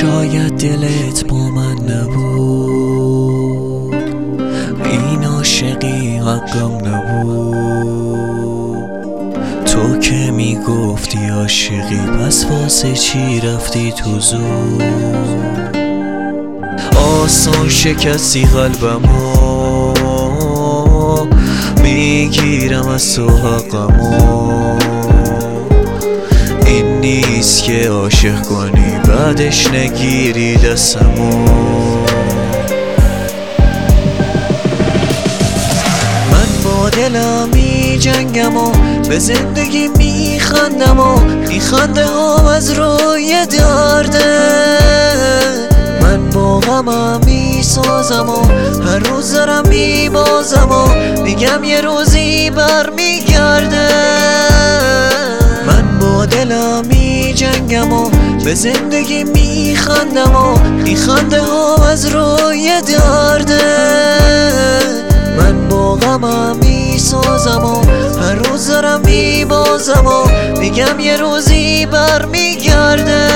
شاید دلت با من نبود، این عاشقی حقم نبود. تو که میگفتی عاشقی، پس واسه چی رفتی تو زود؟ آسان شکستی قلبمو، میگیرم از تو حقمو. این نیست که عاشق کنی بعدش نگیری دستمو. من با دلم می جنگم و به زندگی میخندم و میخنده هم از روی درده. من با غمم میسازم و هر روز دارم میبازم و میگم یه روزی برمیگرده. من با دلم می جنگم و به زندگی میخندم و میخنده هم از روی درده. من با غمم میسازم و هر روز دارم میبازم و میگم یه روزی برمیگرده.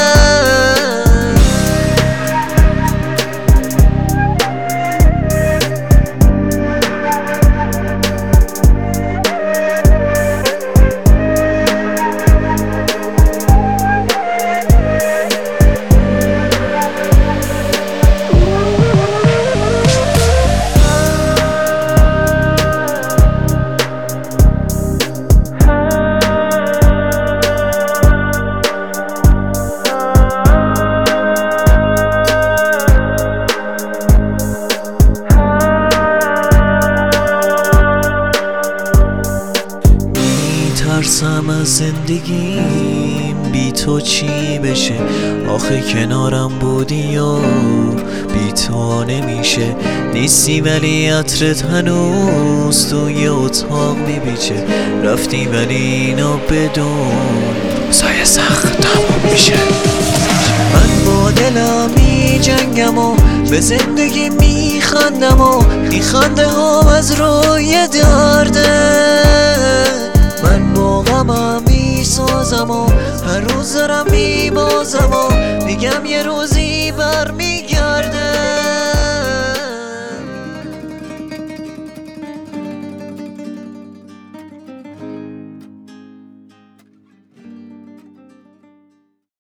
ترسم از زندگیم بی تو چی بشه، آخه کنارم بودی و بی تو نمیشه. نیستی ولی عطرت هنوز توی اتاق میبیچه. رفتی ولی اینا بدون سایه سخت تموم میشه. من با دلم می جنگم و به زندگی میخندم و میخنده هم از روی درده. من با غمم میسازم و هر روز دارم میبازم و میگم یه روزی برمیگردم.